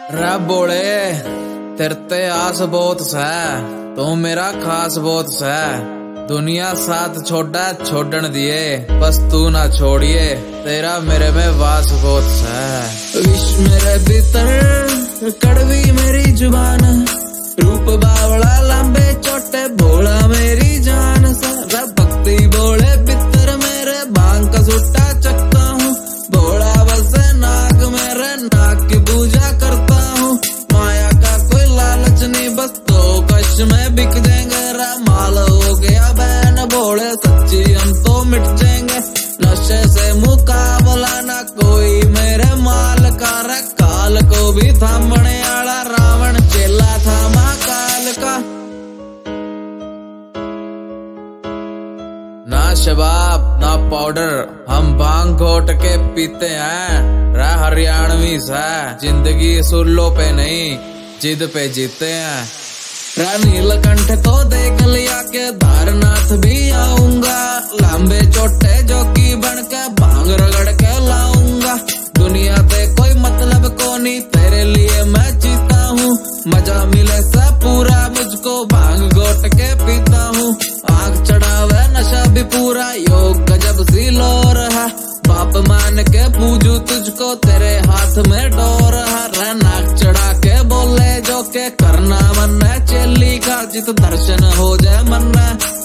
रब बोले तेरे आस बहुत सा, तू मेरा खास बहुत सा। दुनिया साथ छोड़ा छोड़न दिए, बस तू ना छोड़िए, तेरा मेरे में वास बहुत सा। विश मेरे भीतर कड़वी मेरी जुबान, रूप बावड़ा लंबे छोटे भोला मेरी जान। सारा भक्ति बोले भीतर मेरे भांग का सुट्टा चखता हूँ, भोला बसे नाग मेरे नाग की पूजा करता हूँ। माया का कोई लालच नहीं, बस तो कश में बिक जाएंगे। माल हो गया बैन भोले सच्ची हम तो मिट जाएंगे। नशे से मुकाबला ना कोई मेरे माल का, काल को भी थामने वाला रावण चेला था महाकाल का। ना शबाब ना पाउडर हम भांग घोट के पीते हैं। रह हरियाणवी सा जिंदगी सुल्लो पे नहीं जिद पे जीते हैं। नीलकंठ तो देख लिया के धारनाथ भी आऊंगा, लंबे छोटे जोगी बन के भांग रगड़ के लाऊंगा। दुनिया से कोई मतलब को नहीं, तेरे लिए मैं जीता हूँ। मजा मिले सा पूरा मुझको, भांग घोट के पीता हूँ। आग चढ़ावे नशा भी पूरा, योग गजब सी लो रहा। बाप मान के पूजू तुझको, तेरे हाथ में डोर है। नाक चढ़ा के बोले जो के करना मन है, चेली का जित दर्शन हो जाए मन।